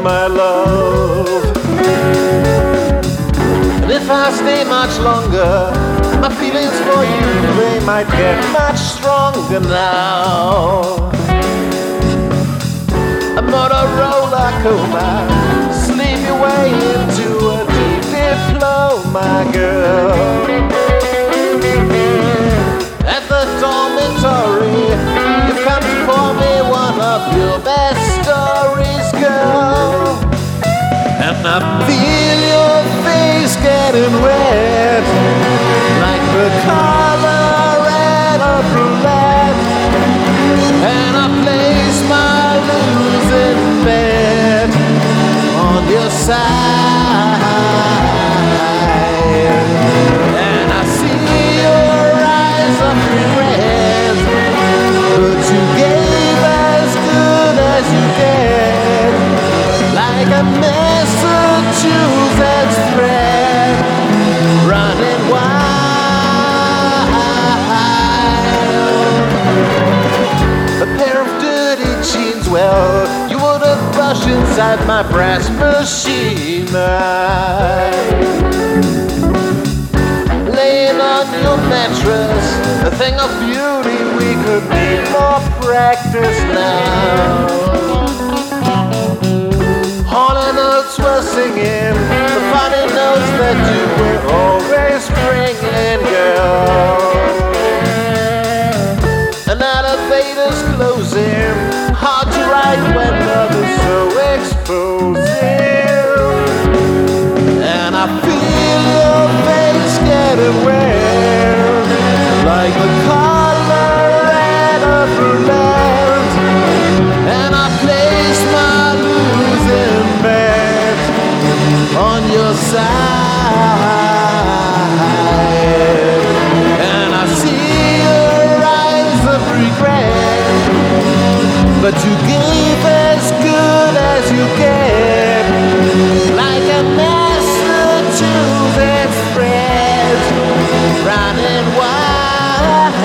my love. And if I stay much longer, my feelings for you, they might get much stronger now. I'm on a roller coma, sleep your way into a deep diploma, girl. At the dormitory, you've come to call me one of your best stories, girl. And I feel your face getting wet, like the color red of roulette. And I place my losing bet on your side. And I see your eyes of regret, but you gave as good as you get, like a Massachusetts thread running wild. A pair of dirty jeans, well, you wouldn't brush inside my brass machine. Laying on your mattress, a thing of beauty, we could need more practice now. All the notes were singing, the funny notes that you were always bringing, girl. An elevator's closing, hard to write when love is so exposing. And I feel your face getting wet, like the color red of roulette. And I place my losing bet on your side. And I see your eyes of regret, but you gave as good as you get, like a Massachusetts thread running wild.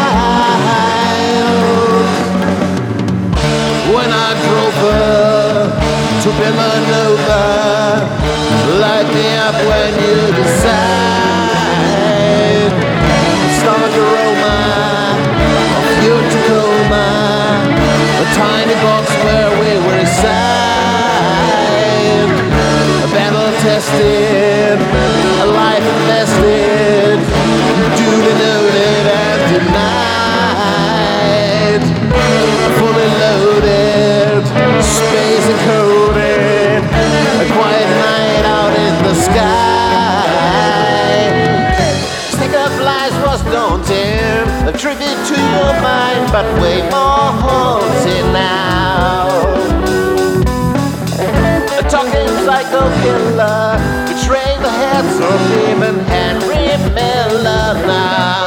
When I drove her to Villanova, light me up when you decide. Stomach aroma of your Tacoma, a tiny box where we were inside. A battle tested, a life invested, duly loaded and denied. Fully loaded, space encoded, a quiet night out in the sky. Stick up lies was daunting, a tribute to your mind, but way more haunting now. A talking psycho killer, betraying the heads of even Henry Miller now.